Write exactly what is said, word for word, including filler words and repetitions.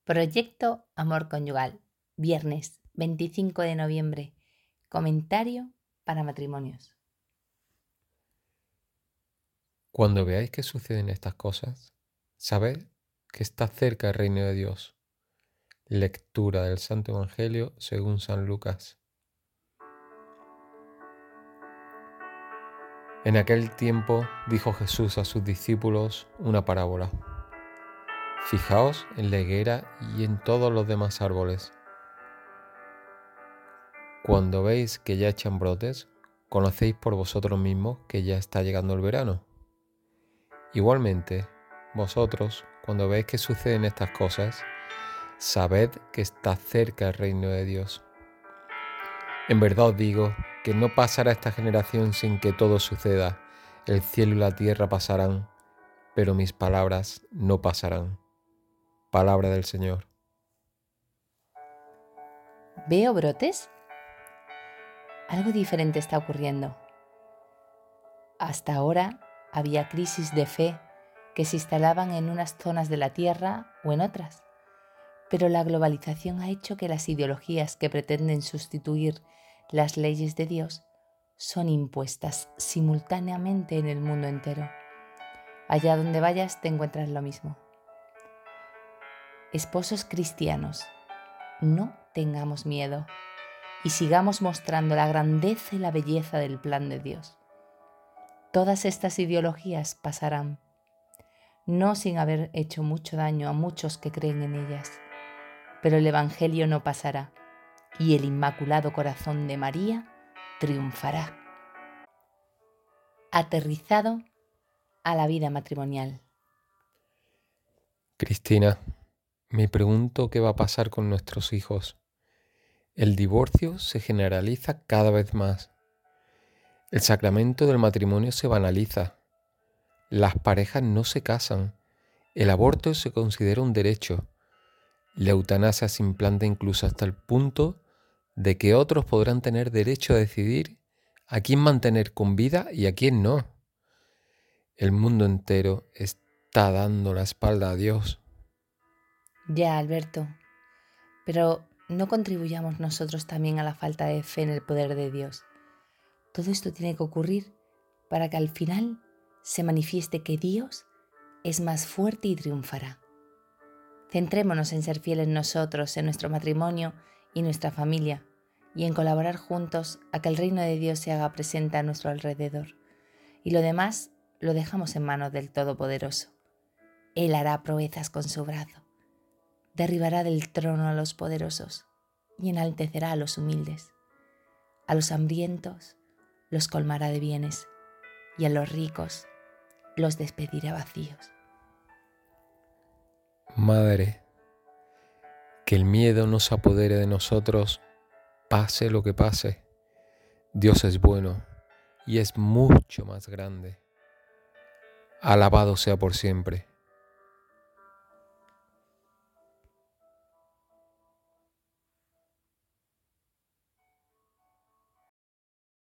Proyecto Amor Conyugal, viernes veinticinco de noviembre. Comentario para matrimonios. Cuando veáis que suceden estas cosas, sabed que está cerca el reino de Dios. Lectura del Santo Evangelio según San Lucas. En aquel tiempo dijo Jesús a sus discípulos una parábola. Fijaos en la higuera y en todos los demás árboles. Cuando veis que ya echan brotes, conocéis por vosotros mismos que ya está llegando el verano. Igualmente, vosotros, cuando veis que suceden estas cosas, sabed que está cerca el reino de Dios. En verdad os digo que no pasará esta generación sin que todo suceda. El cielo y la tierra pasarán, pero mis palabras no pasarán. Palabra del Señor. ¿Veo brotes? Algo diferente está ocurriendo. Hasta ahora había crisis de fe que se instalaban en unas zonas de la Tierra o en otras, pero la globalización ha hecho que las ideologías que pretenden sustituir las leyes de Dios son impuestas simultáneamente en el mundo entero. Allá donde vayas te encuentras lo mismo. Esposos cristianos, no tengamos miedo y sigamos mostrando la grandeza y la belleza del plan de Dios. Todas estas ideologías pasarán, no sin haber hecho mucho daño a muchos que creen en ellas, pero el Evangelio no pasará y el Inmaculado Corazón de María triunfará. Aterrizado a la vida matrimonial. Cristina, me pregunto qué va a pasar con nuestros hijos. El divorcio se generaliza cada vez más. El sacramento del matrimonio se banaliza. Las parejas no se casan. El aborto se considera un derecho. La eutanasia se implanta incluso hasta el punto de que otros podrán tener derecho a decidir a quién mantener con vida y a quién no. El mundo entero está dando la espalda a Dios. Ya, Alberto, pero no contribuyamos nosotros también a la falta de fe en el poder de Dios. Todo esto tiene que ocurrir para que al final se manifieste que Dios es más fuerte y triunfará. Centrémonos en ser fieles nosotros, en nuestro matrimonio y nuestra familia, y en colaborar juntos a que el reino de Dios se haga presente a nuestro alrededor. Y lo demás lo dejamos en manos del Todopoderoso. Él hará proezas con su brazo, derribará del trono a los poderosos y enaltecerá a los humildes. A los hambrientos los colmará de bienes y a los ricos los despedirá vacíos. Madre, que el miedo no se apodere de nosotros, pase lo que pase. Dios es bueno y es mucho más grande. Alabado sea por siempre.